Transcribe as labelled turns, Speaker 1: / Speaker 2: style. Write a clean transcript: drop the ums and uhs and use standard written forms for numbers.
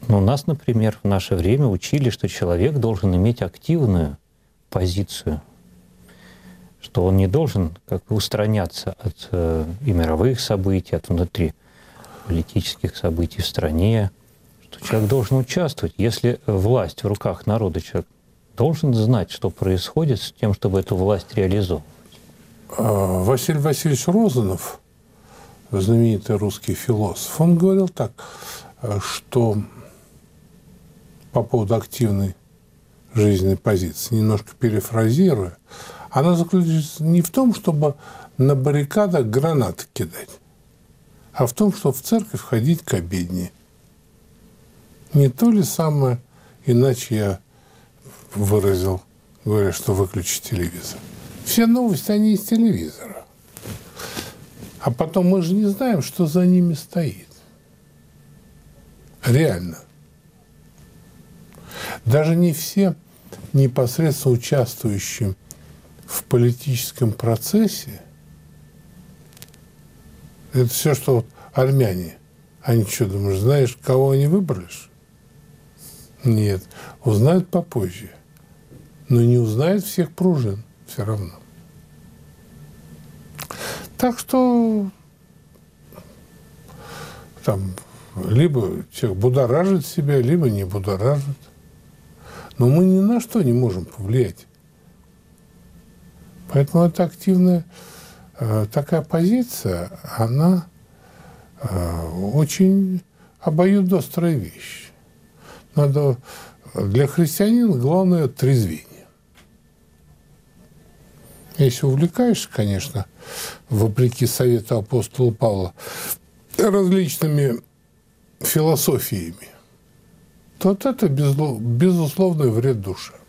Speaker 1: Но нас, например, в наше время учили, что человек должен иметь активную позицию, что он не должен как бы устраняться от и мировых событий, от внутриполитических событий в стране, что человек должен участвовать. Если власть в руках народа, человек должен знать, что происходит с тем, чтобы эту власть реализовывать.
Speaker 2: Василий Васильевич Розанов, знаменитый русский философ, он говорил так, что по поводу активной жизненной позиции, немножко перефразируя, она заключается не в том, чтобы на баррикадах гранаты кидать, а в том, чтобы в церковь ходить к обедне. Не то ли самое, иначе я выразил, говоря, что выключи телевизор. Все новости, они из телевизора. А потом мы же не знаем, что за ними стоит. Реально. Даже не все непосредственно участвующие в политическом процессе, это все, что вот армяне. Они что, думаешь, знаешь, кого они выбрали? Нет. Узнают попозже. Но не узнают всех пружин все равно. Так что там либо человек будоражит себя, либо не будоражит. Но мы ни на что не можем повлиять. Поэтому эта активная такая позиция, она очень обоюдоострая вещь. Надо, для христианина главное трезвение. Если увлекаешься, конечно, вопреки совету апостола Павла, различными философиями, то вот это безусловный вред душе.